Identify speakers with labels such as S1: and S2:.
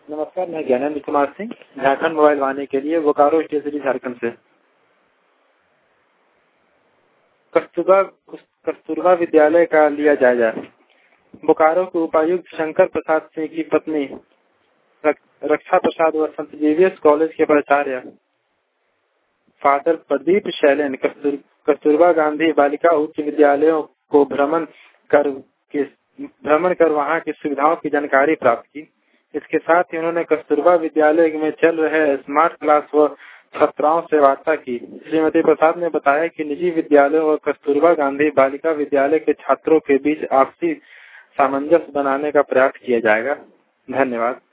S1: नमस्कार, मैं ज्ञानेंद्र कुमार सिंह, झारखंड मोबाइल वाणी के लिए बोकारो स्टेशनरी झारखंड से। कस्तूरबा विद्यालय का लिया जायजा। बोकारो के उपायुक्त शंकर प्रसाद सिंह की पत्नी रक्षा प्रसाद व संत जेवियर्स कॉलेज के प्राचार्य फादर प्रदीप शैलेन कस्तूरबा गांधी बालिका उच्च विद्यालयों को भ्रमण कर वहां की सुविधाओं की जानकारी प्राप्त की। इसके साथ ही उन्होंने कस्तूरबा विद्यालय में चल रहे स्मार्ट क्लास व छात्राओं से वार्ता की। श्रीमती प्रसाद ने बताया कि निजी विद्यालयों और कस्तूरबा गांधी बालिका विद्यालय के छात्रों के बीच आपसी सामंजस्य बनाने का प्रयास किया जाएगा। धन्यवाद।